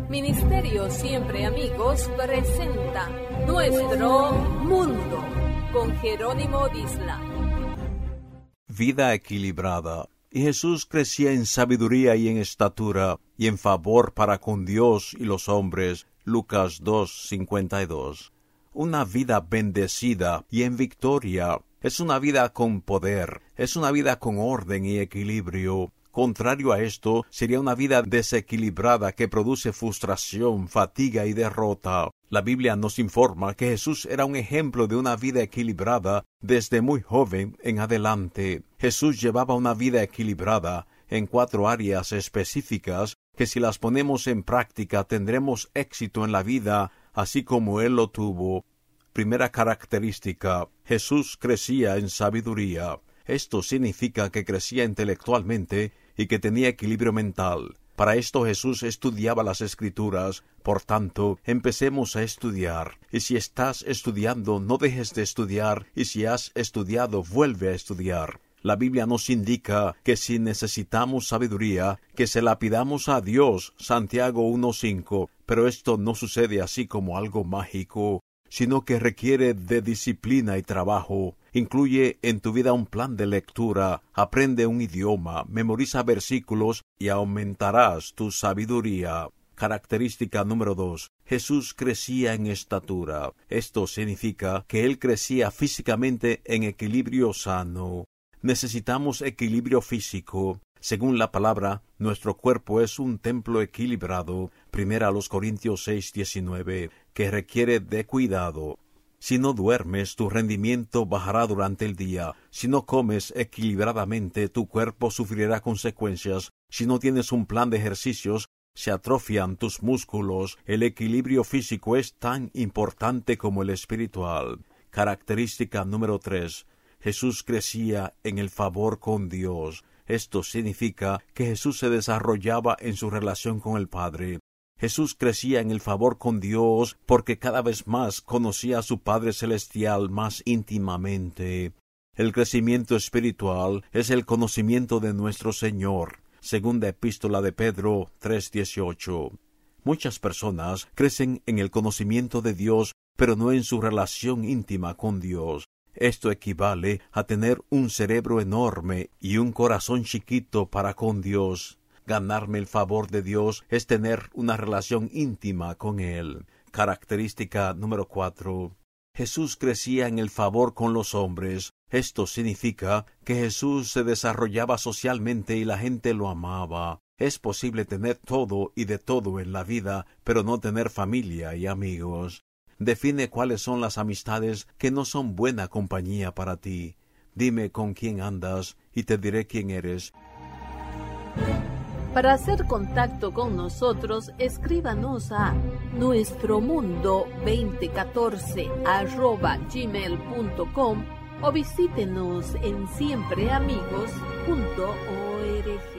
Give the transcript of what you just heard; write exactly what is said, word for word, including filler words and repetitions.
Ministerio Siempre Amigos presenta Nuestro Mundo con Jerónimo Disla. Vida equilibrada. Y Jesús crecía en sabiduría y en estatura, y en favor para con Dios y los hombres. Lucas dos, cincuenta y dos. Una vida bendecida y en victoria. Es una vida con poder. Es una vida con orden y equilibrio. Contrario a esto, sería una vida desequilibrada que produce frustración, fatiga y derrota. La Biblia nos informa que Jesús era un ejemplo de una vida equilibrada desde muy joven en adelante. Jesús llevaba una vida equilibrada en cuatro áreas específicas que si las ponemos en práctica tendremos éxito en la vida, así como Él lo tuvo. Primera característica: Jesús crecía en sabiduría. Esto significa que crecía intelectualmente y que tenía equilibrio mental. Para esto Jesús estudiaba las Escrituras. Por tanto, empecemos a estudiar. Y si estás estudiando, no dejes de estudiar. Y si has estudiado, vuelve a estudiar. La Biblia nos indica que si necesitamos sabiduría, que se la pidamos a Dios. Santiago uno cinco. Pero esto no sucede así como algo mágico, sino que requiere de disciplina y trabajo. Incluye en tu vida un plan de lectura, aprende un idioma, memoriza versículos y aumentarás tu sabiduría. Característica número dos. Jesús crecía en estatura. Esto significa que Él crecía físicamente en equilibrio sano. Necesitamos equilibrio físico. Según la palabra, nuestro cuerpo es un templo equilibrado, primera a los Corintios seis diecinueve, que requiere de cuidado. Si no duermes, tu rendimiento bajará durante el día. Si no comes equilibradamente, tu cuerpo sufrirá consecuencias. Si no tienes un plan de ejercicios, se atrofian tus músculos. El equilibrio físico es tan importante como el espiritual. Característica número tres. Jesús crecía en el favor con Dios. Esto significa que Jesús se desarrollaba en su relación con el Padre. Jesús crecía en el favor con Dios porque cada vez más conocía a su Padre Celestial más íntimamente. El crecimiento espiritual es el conocimiento de nuestro Señor. Segunda Epístola de Pedro tres dieciocho. Muchas personas crecen en el conocimiento de Dios, pero no en su relación íntima con Dios. Esto equivale a tener un cerebro enorme y un corazón chiquito para con Dios. Ganarme el favor de Dios es tener una relación íntima con Él. Característica número cuatro. Jesús crecía en el favor con los hombres. Esto significa que Jesús se desarrollaba socialmente y la gente lo amaba. Es posible tener todo y de todo en la vida, pero no tener familia y amigos. Define cuáles son las amistades que no son buena compañía para ti. Dime con quién andas y te diré quién eres. Para hacer contacto con nosotros, escríbanos a nuestromundo veinte catorce arroba gmail punto com o visítenos en siempreamigos punto org.